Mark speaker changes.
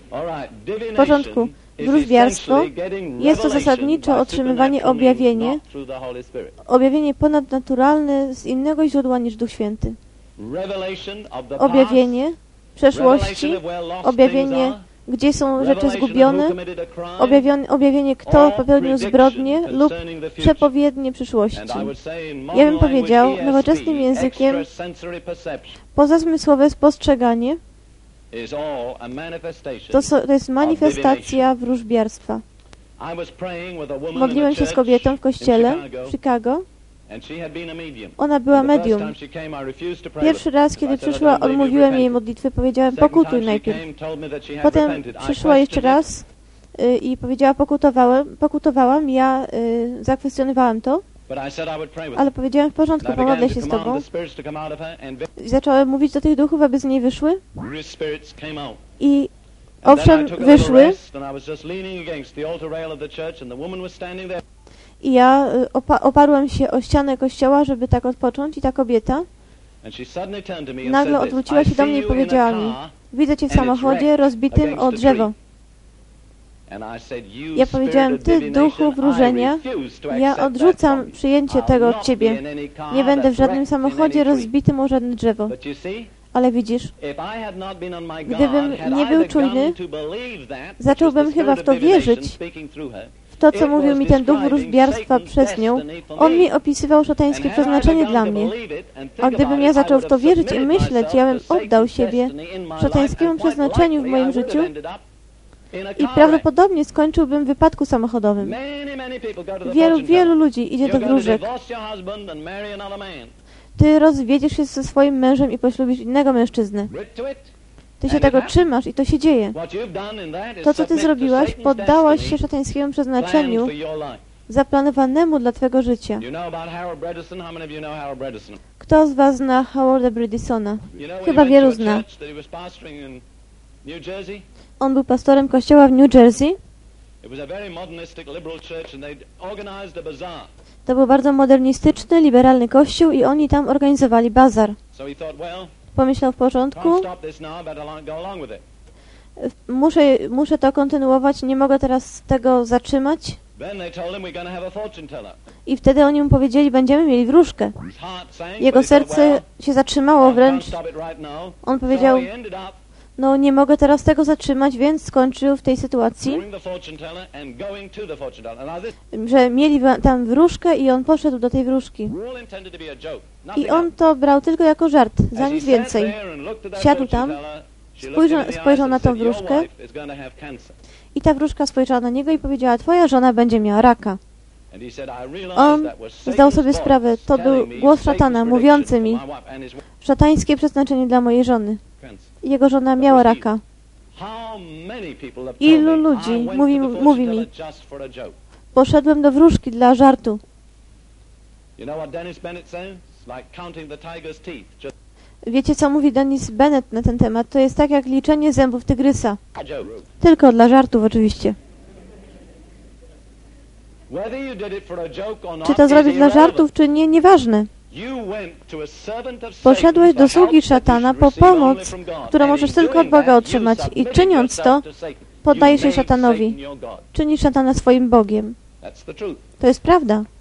Speaker 1: W porządku. Wróżbiarstwo jest to zasadniczo otrzymywanie objawienie ponadnaturalne z innego źródła niż Duch Święty. Objawienie przeszłości, objawienie, gdzie są rzeczy zgubione, objawienie, kto popełnił zbrodnię lub przepowiednie przyszłości. Ja bym powiedział nowoczesnym językiem pozazmysłowe spostrzeganie to jest manifestacja wróżbiarstwa. Modliłem się z kobietą w kościele w Chicago. Ona była medium. Pierwszy raz, kiedy przyszła, odmówiłem jej modlitwy, powiedziałem pokutuj najpierw. Potem przyszła jeszcze raz i powiedziała pokutowałam, ja zakwestionowałam to, ale powiedziałem w porządku, pomodlę się z tobą. I zacząłem mówić do tych duchów, aby z niej wyszły. I owszem, wyszły. I ja oparłem się o ścianę kościoła, żeby tak odpocząć, i ta kobieta nagle odwróciła się do mnie i powiedziała mi: widzę cię w samochodzie rozbitym o drzewo. Ja powiedziałem: ty, duchu wróżenia, ja odrzucam przyjęcie tego od ciebie. Nie będę w żadnym samochodzie rozbitym o żadne drzewo. Ale widzisz, gdybym nie był czujny, zacząłbym chyba w to wierzyć, w to, co mówił mi ten duch wróżbiarstwa przez nią. On mi opisywał szatańskie przeznaczenie dla mnie. A gdybym ja zaczął w to wierzyć i myśleć, ja bym oddał siebie szatańskiemu przeznaczeniu w moim życiu i prawdopodobnie skończyłbym w wypadku samochodowym. Wielu ludzi idzie do wróżek. Ty rozwiedziesz się ze swoim mężem i poślubisz innego mężczyznę. Ty się tego trzymasz i to się dzieje. To, co ty zrobiłaś, poddałaś się szatańskiemu przeznaczeniu zaplanowanemu dla twego życia. Kto z was zna Howarda Bredesona? Chyba wielu zna. On był pastorem kościoła w New Jersey. To był bardzo modernistyczny, liberalny kościół i oni tam organizowali bazar. Pomyślał: w porządku, muszę to kontynuować, nie mogę teraz tego zatrzymać. I wtedy oni mu powiedzieli: będziemy mieli wróżkę. Jego serce się zatrzymało wręcz. On powiedział: no nie mogę teraz tego zatrzymać, więc skończył w tej sytuacji, że mieli tam wróżkę i on poszedł do tej wróżki. I on to brał tylko jako żart, za nic więcej. Siadł tam, spojrzał na tą wróżkę i ta wróżka spojrzała na niego i powiedziała: twoja żona będzie miała raka. On zdał sobie sprawę, to był głos szatana mówiący mi szatańskie przeznaczenie dla mojej żony. Jego żona miała raka. Ilu ludzi mówi mi: poszedłem do wróżki dla żartu. Wiecie, co mówi Dennis Bennett na ten temat? To jest tak jak liczenie zębów tygrysa. Tylko dla żartów oczywiście. Czy to zrobić dla żartów, czy nie, nieważne. Poszedłeś do sługi szatana po pomoc, którą możesz tylko od Boga otrzymać, i czyniąc to, poddajesz się szatanowi. Czynisz szatana swoim Bogiem. To jest prawda.